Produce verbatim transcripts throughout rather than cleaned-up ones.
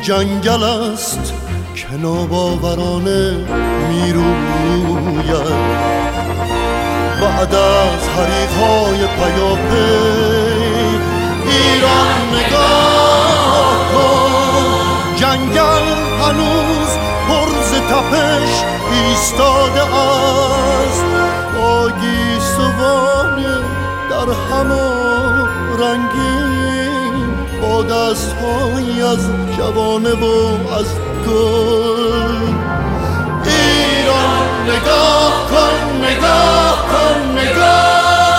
جنگل است که ناباورانه میروید. بعد از حریق‌های پیاپی ایران نگاه کن، جنگل هنوز پر ز تپش ایستاده است. با گیسوانه در همان رنگین، با دست‌هایی از جوانه و از گل. ایران نگاه کن، نگاه کن، نگاه.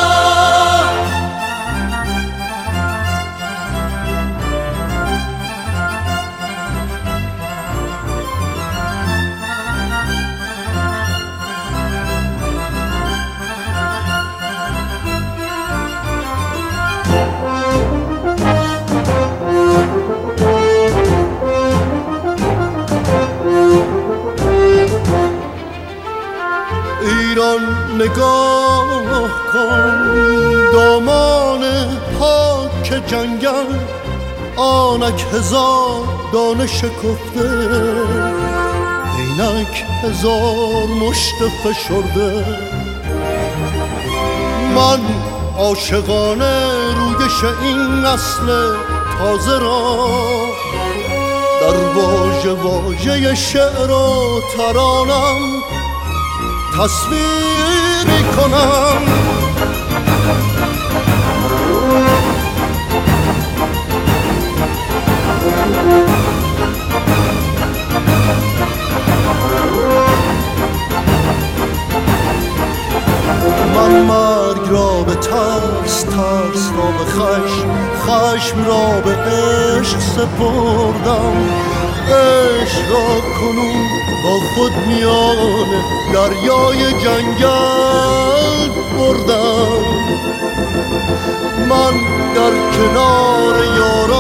ایران نگاه کن، دامان پاک جنگل، آنک هزار دانه شکفته، اینک هزار مشت فشرده. من عاشقانه رویش این نسل تازه را در واژه واژه شعر و ترانم تصویر کنم. من مرگ را به ترس، ترس را به خشم، خشم را به عشق سپردم. عشق را کنون با خود میان دریای جنگل بردم. من در کنار یاران